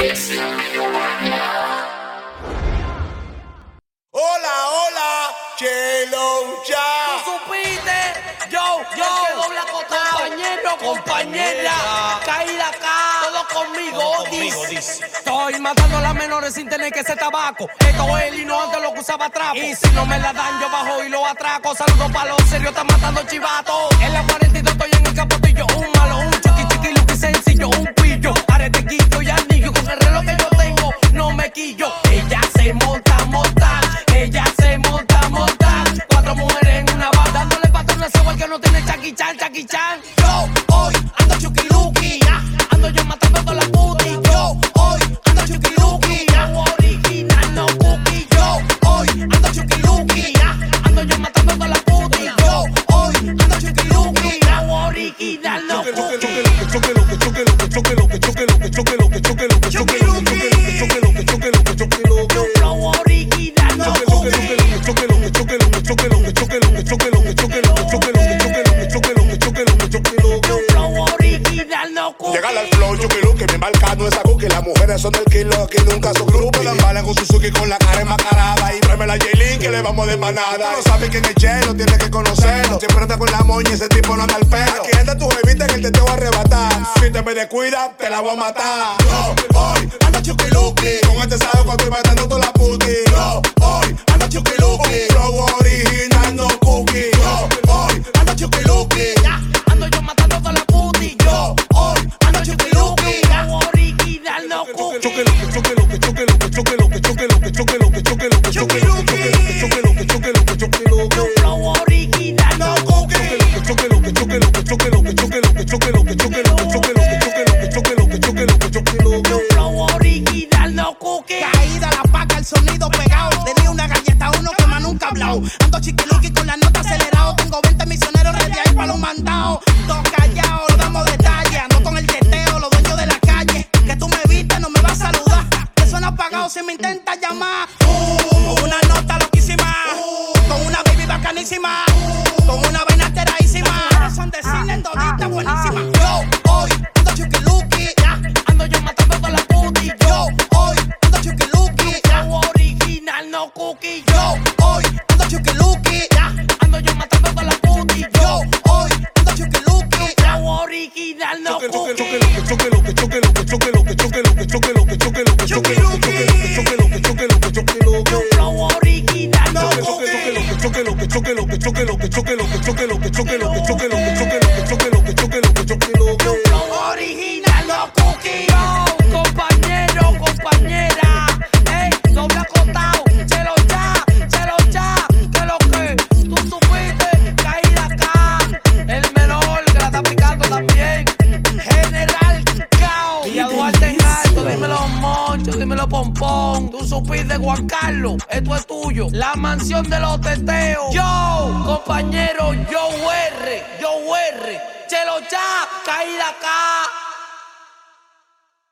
Hola, hola, Chelo ya. ¿Tú supiste? Yo, que dobla acotado. Compañero, compañera, caída acá, todo conmigo, dice. Estoy matando a las menores sin tener que ser tabaco. Esto es el hino antes lo que usaba trapo. Y si no me la dan, yo bajo y lo atraco. Saludos para los serios, están matando chivato. En la 42 estoy en el capotillo. Un malo, un chiqui, luqui sencillo, un pillo. Aretequillo y anillo. Con el reloj que yo tengo, no me quillo. Ella se monta, ella se monta. 4 mujeres en una banda, dándole patrón a ese güey que no tiene Chucky Chan. Yo hoy ando Chucky Lucky, ando yo matando a todas las putis. Yo hoy ando Chucky Lucky, yo original no cookie. Yo hoy ando Chucky Lucky, ando yo matando a todas las putis. Yo hoy ando Chucky Lucky, yo original no cookie. Llega al flow, Chucky Lucky, mi marcando esa cookie. Las mujeres son del kilo, aquí nunca son groupie. La bala con Suzuki con la cara enmascarada. Y tráeme la Jaylin que le vamos de manada. No sabes quién es Chelo, tienes que conocerlo. Siempre anda con la moña y ese tipo no anda al pelo. Aquí anda tu jevita en el te voy a arrebatar. Si te me descuidas, te la voy a matar. Yo hoy ando Chucky Lucky, con este sábado cuando estoy matando toda la puti. Yo hoy ando Chucky Lucky, flow original no cookie. Yo hoy ando Chucky Lucky, Ando yo matando a todas las putis. Yo hoy ando Chucky Lucky, yo original no cookie. Flow original no cookie. Flow original no cookie. Caída la paca, el sonido pegado. Le di una galleta a uno que más nunca ha hablado. Ando chiquiluki con la nota acelerado. Tengo 20 misioneros ready ahí para los mandados. Dos callados, lo damos detalles. Ando con el teteo, los dueños de la calle. Que tú me viste, no me vas a saludar. Que suena apagado si me intentas llamar. Una nota loquísima. Con una baby bacanísima. Con una vaina alteradísima. Son de cine, todita buenísima. Yo hoy ando chiquiluki. Ando yo matando a todas las putis. Yo hoy ando chiquiluki. Flow original no cookie. Yo hoy ando chiquiluki. Ando yo matando a todas las putis. Yo hoy ando chiquiluki. Flow original no cookie. Flow original no cookie. Flow original no cookie. Yo, compañero, compañera, doble acotado, chelo ya, que lo que tú supiste, caída acá, el menor que la está aplicando también, General Cao, y a Duarte en alto, dímelo Moncho, dímelo Pompón, tú supiste Juan Carlos, esto es tuyo, la mansión de los teteos, yo, compañero, yo R, chelo ya, caída acá.